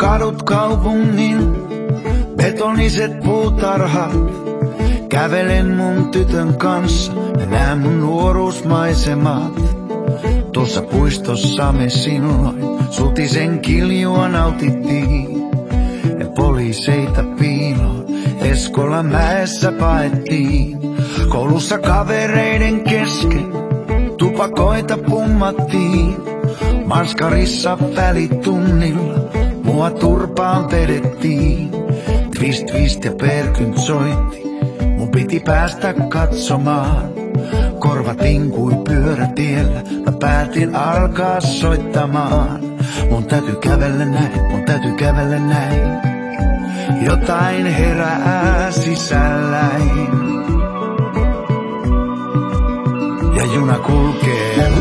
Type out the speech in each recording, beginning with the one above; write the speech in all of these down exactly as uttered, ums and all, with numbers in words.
kadut kaupungin, betoniset puutarhat. Kävelen mun tytön kanssa ja näen mun nuoruusmaisemat. Tuossa puistossa me silloin sutisen kiljua nautittiin. Ja poliiseita piiloon Eskolan mäessä paettiin. Koulussa kavereiden kesken tupakoita pummattiin. Marskarissa välitunnilla mua turpaan pedettiin. Twist, twist ja perkynt soitti, mun piti päästä katsomaan. Korva tinkui pyörätiellä, mä päätin alkaa soittamaan. Mun täytyy kävellä näin, mun täytyy kävellä näin. Jotain herää sisälläin. Ja juna kulkee.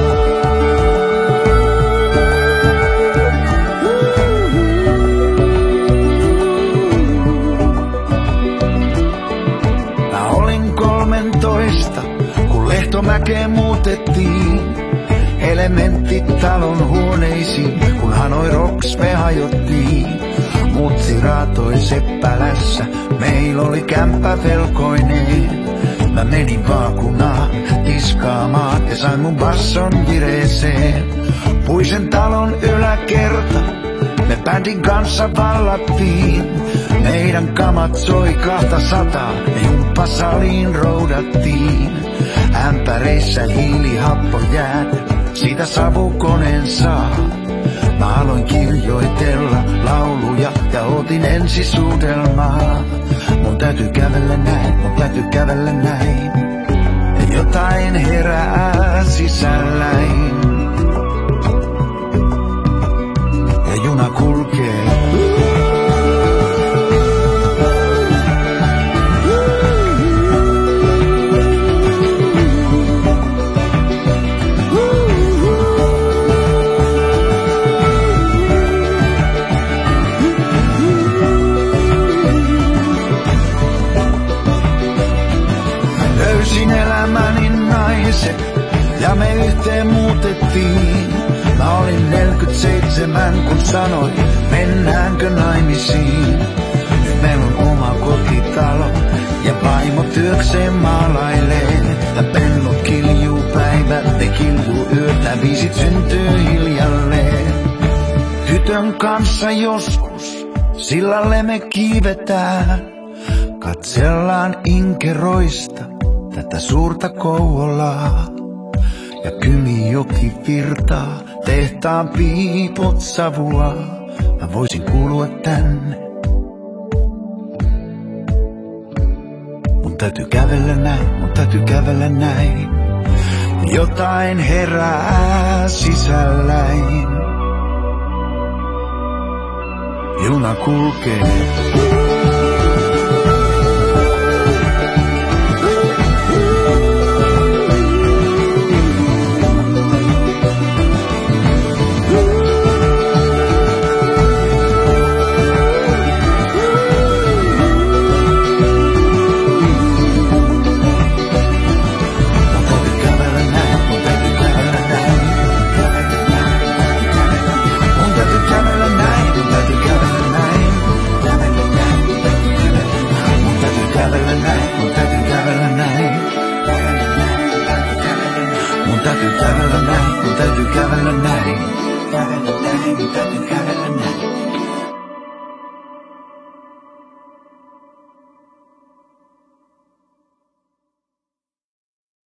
Mä olin kolmentoista, kun Lehtomäkeen muutettiin. Elementtitalon huoneisiin, kun Hanoi Rocks me hajottiin. Mutsi raatoi Seppälässä, meil oli kämppä velkoineen. Mä menin vaakunaan tiskaamaan ja sain mun basson vireeseen. Puisen talon yläkerta, me bändin kanssa vallattiin. Meidän kamat soi kahta sataa, me jumppasaliin roudattiin. Ämpäreissä hiilihappo jäätä, siitä savukoneen saa. Mä aloin kirjoitella lauluja ja otin ensisuudelmaa. Mun täytyy kävellä näin, mun täytyy kävellä näin. Ja jotain herää sisälläin. Ja juna kulkee. Löysin elämäni naiset ja me yhteen muutettiin. Mä olin neljäkymmentäseitsemän kun sanoin, mennäänkö naimisiin. Nyt meillä on oma kotitalo ja vaimo työkseen maalailee. Ja pennut kiljuu päivät, ne kiljuu yötä, biisit syntyy hiljalleen. Tytön kanssa joskus sillalle me kiivetään. Katsellaan inkeroista tätä suurta Kouvolaa. Ja Kymijoki virtaa, tehtaan piipot savua. Mä voisin kuulua tänne. Mun täytyy kävellä näin, mun täytyy kävellä näin. Jotain herää sisälläin. Juna kulkee. Mun täytyy kävellä näin, mun täytyy kävellä näin. Kävellä näin, mun täytyy kävellä näin.